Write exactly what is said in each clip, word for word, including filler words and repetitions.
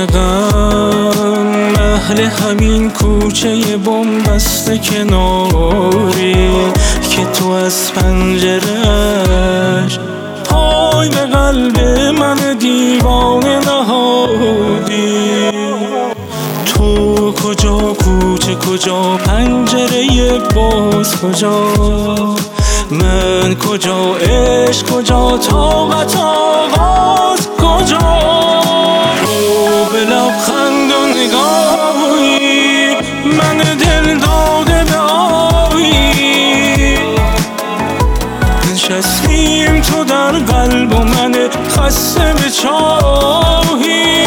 غم اهل همین کوچه بنبست کناری که تو از پنجره‌اش پای به قلب من دیوانه نهادی. تو کجا کوچه کجا پنجره باز کجا، من کجا عشق کجا طاقت آغاز کجا. رو به لبخند و نگاهی من دل داده به آبی، نشستیم تو در قلب و من خسته به چاهی.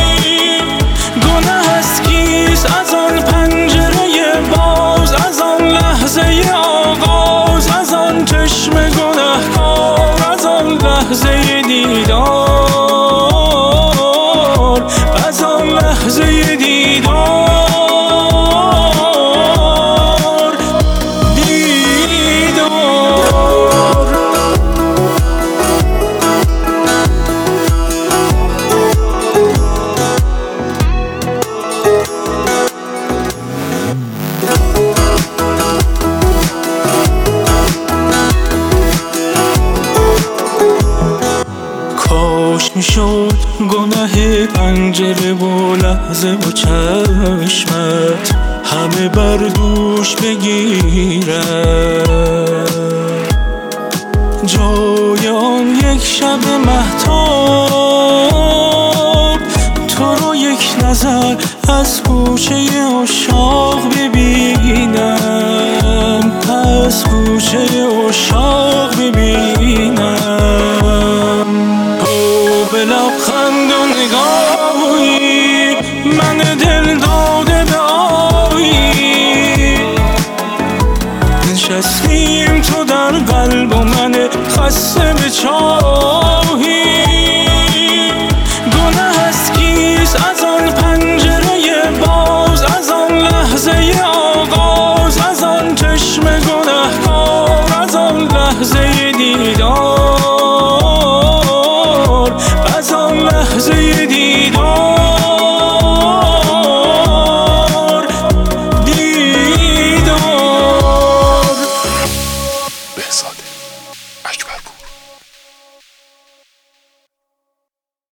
گناه از کیست از آن پنجره باز، از آن لحظه آغاز، از آن چشم گنهکار، از آن لحظه دیدار، از آن لحظه دیدار دیدار. کاش میشد گناه پنجره و لحظه و چشمت همه بر دوش بگیرد، جای آن یک شب مهتاب تو رو یک نظر از کوچه عشاق ببینم، از کوچه عشاق ببینم. به لبخند و نگاهی من دل داده به آبی، نشستیم تو در قلب و من خسته به چاهی. گناه از کیست از آن پنجره باز، از آن لحظه آغاز، از آن چشم گنهکار، از آن لحظه دیدار، از آن لحظه دیدار دیدار. بهزاده.